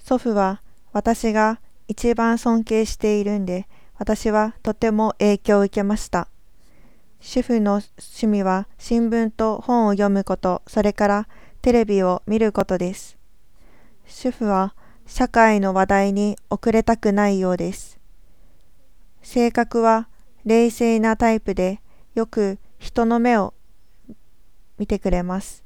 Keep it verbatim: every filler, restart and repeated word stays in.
祖父は私が一番尊敬しているんで、私はとても影響を受けました。主婦の趣味は新聞と本を読むこと、それからテレビを見ることです。主婦は社会の話題に遅れたくないようです。性格は冷静なタイプで、よく人の目を見てくれます。